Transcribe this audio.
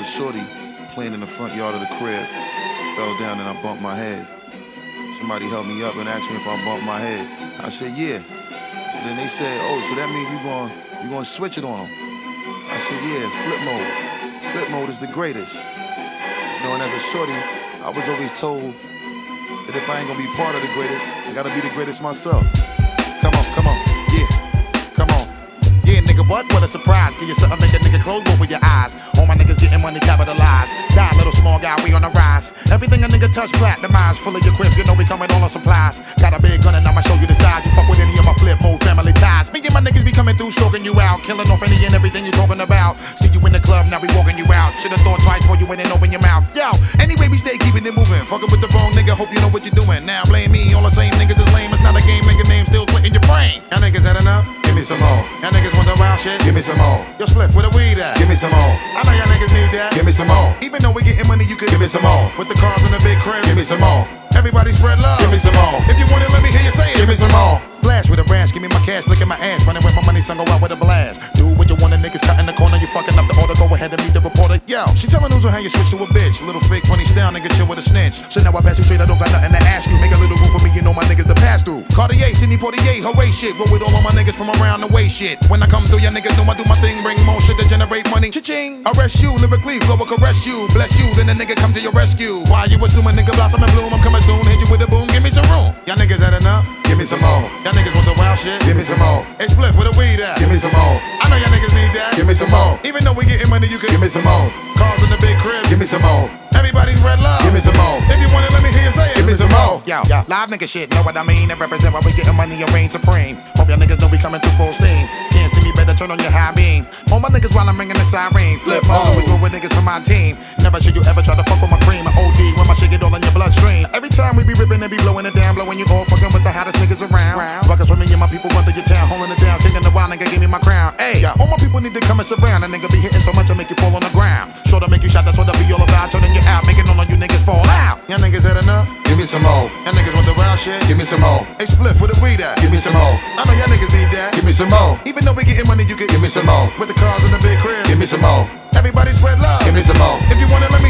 shorty playing in the front yard of the crib. Fell down and I bumped my head. Somebody helped me up and asked me if I bumped my head. I said, yeah. So then they said, oh, so that means you gonna switch it on them. I said, yeah, flip mode. Flip mode is the greatest. You know, and as a shorty, I was always told that if I ain't gonna be part of the greatest, I gotta be the greatest myself. Come on, yeah, come on. Yeah, nigga, what a surprise. Give you something, make a nigga close both of your eyes. All my niggas getting money capitalized. Die, little small guy, we on the rise. Everything a nigga touch, platinumized. Full of your crib, you know we coming all on supplies. Got a big gun and I'ma show you the size. You fuck with any of my flip mode family ties. Me and my niggas be coming through, stalking you out. Killing off any and everything you talking about. See you in the club, now we walking you out. Should've thought twice before you went and open your mouth. Yo, anyway, we stay keeping it moving. Fucking with the wrong nigga, hope you know what you're doing. Now blame me, all the same niggas is lame. It's not a game, nigga name still splitting your brain. Y'all niggas had enough? Give me some more. Y'all niggas want the wild shit? Give me some more. Yo, split where the weed at? Give me some more. I know y'all niggas need that. Give me some more. Even though we getting money, you could give me some more. With the cars in the big crib, give me some more. Everybody spread love. Give me some more. If you want it, let me hear you say it. Give me some more. Splash with a rash, give me my cash, look at my ass. Running with my money, son, go out with a blast. Do what you want, the niggas cut in the corner. You fucking up the order, go ahead and meet the reporter. Yo, she telling news on how you switch to a bitch. Little fake funny style, nigga, chill with a snitch. So now I pass you straight, I don't got nothing to ask you. Make a little room for me, you know my niggas to pass through. Cartier, Sidney Poitier, hooray shit. Roll with all of my niggas from around the way shit. When I come through, your niggas know I do my thing. Bring more shit to generate money. Cha-ching. Arrest you, lyrically, flow will caress you. Bless you, then the nigga come to your rescue. Why you assuming nigga blossom and bloom? I'm coming soon, hit you with a boom, give me some room. Y'all niggas had enough? Give me some more. Y'all niggas want the wild shit? Give me some more. Hey, split where the weed at? Give me some more. I know y'all niggas need that. Give me some more. Even though we getting money, you can give me some more. Cars in the big crib, give me some more. Everybody's red love, give me some more. If you want it, let me hear you say it. Give me some more. Yo, live nigga shit, know what I mean? It represent why we getting money and reign supreme. Hope y'all niggas know we coming through full steam. Can't see me, better turn on your high beam. All my niggas while I'm ringing the siren. Flip mode, we go with niggas from my team. Never should you ever try to fuck with my cream. I OD when my shit get all in your bloodstream. Every time we be ripping and be blowing it down, blowing you all fucking with the hottest niggas around. Ruckus with me and my people run through your town, holding it down, kicking the wild nigga, give me my crown. Hey, all my people need to come and surround. A nigga be hitting so much I make you fall on the ground. Sure to make you shot, that's what I be all about. Turning you out, making all of you niggas fall out. Y'all niggas had enough? Give me some more. Y'all niggas want the wild shit? Give me some more. Hey, split where the weed at? Give me some more. I know y'all niggas need that. Give me some more. Even though we getting money, you can give me some more. With the cars in the big crib, give me some more. Everybody spread love. Give me some more. If you want it, let me